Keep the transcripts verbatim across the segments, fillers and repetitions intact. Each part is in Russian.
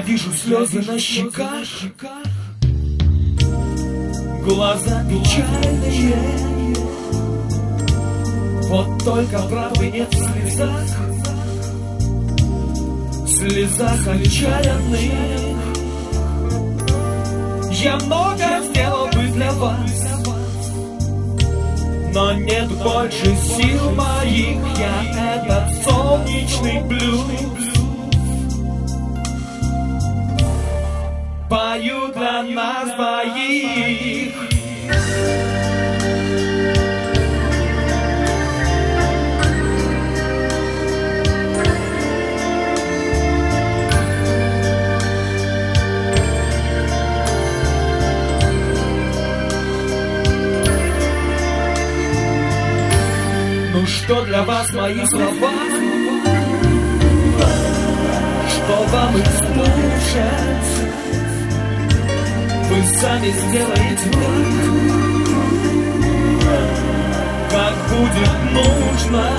вижу слезы на щеках, глаза печальные. Вот только правды нет в слезах, в слезах отчаянных. Я много сделал бы для вас, но нет больше сил моих. Я этот солнечный блюз пою для нас двоих. Ну что для вас мои слова, что вам их слушать? Вы сами сделаете так, как будет нужно,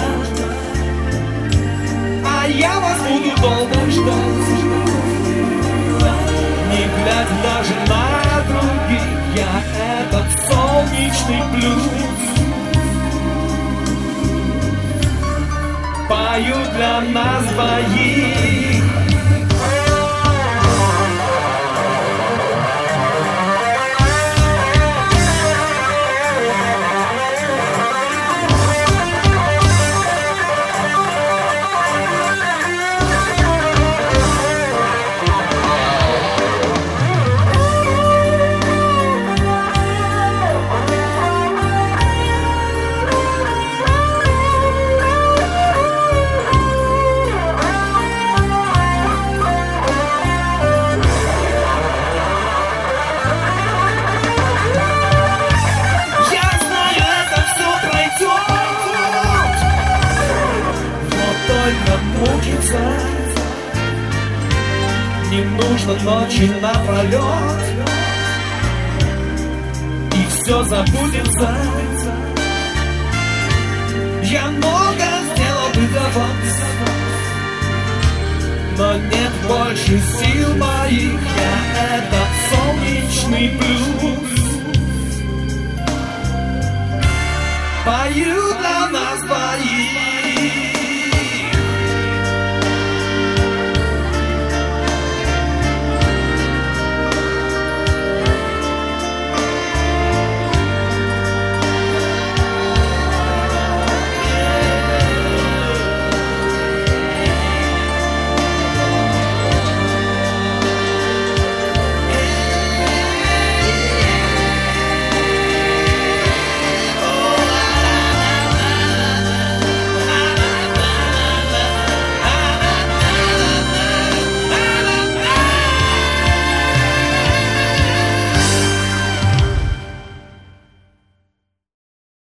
а я вас буду долго ждать, не глядя даже на других. Я этот солнечный блюз пою для нас двоих. Мучиться не нужно ночи напролет, и все забудется. Я много сделал бы для вас, но нет больше сил моих. Я этот солнечный блюз пою для нас двоих.